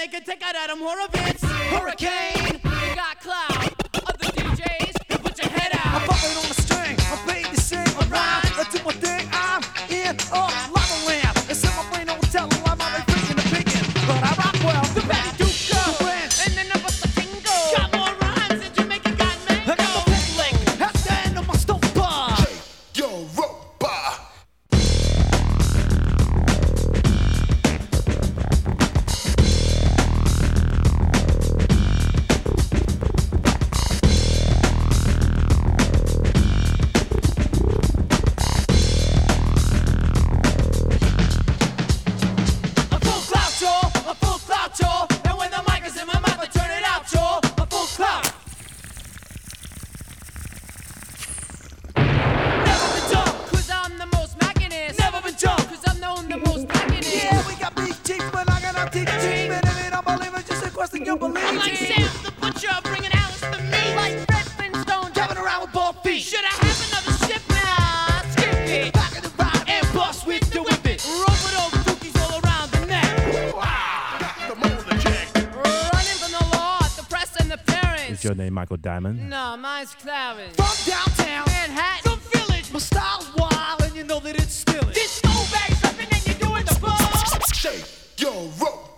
can take out Adam Horovitz. Hurricane, you got cloud. Other DJs, you put your head out. I'm bumping on the string, I'm paid to sing around. I do my thing, I'm in a lava lamp. It's in my brain, don't tell them I'm already freaking the picking. But I rock well, The Betty Duke go. the Ranch. And then up the Kingo. Got more rhymes than Jamaica got mango. I got the pit lick, at the end of my stove bar. Europa. A full clout, y'all. And when the mic is in my mouth, I turn it out, y'all. A full clout. Never been dumb, cause I'm the most mackinest. Never been dumb, cause I'm known the most mackinest. Yeah, we got big cheeks, but I got our teeth cheap. And if you don't believe it, just a question you believe. I'm like Sam the Butcher, bringing Alice to me. Like Fred Flintstone, Driving around with bald feet. should I have another ship now? Skip it. Back in the ride. And bust with the whip it. Roll with those dookies all around the neck. The motor check. Running from the law, the press and the parents. Is your name Michael Diamond? No, mine's Clarence. From downtown, Manhattan. the village. My style's wild, and you know that it's still it. Disco bass, and then you're doing the ball. Shake Europa.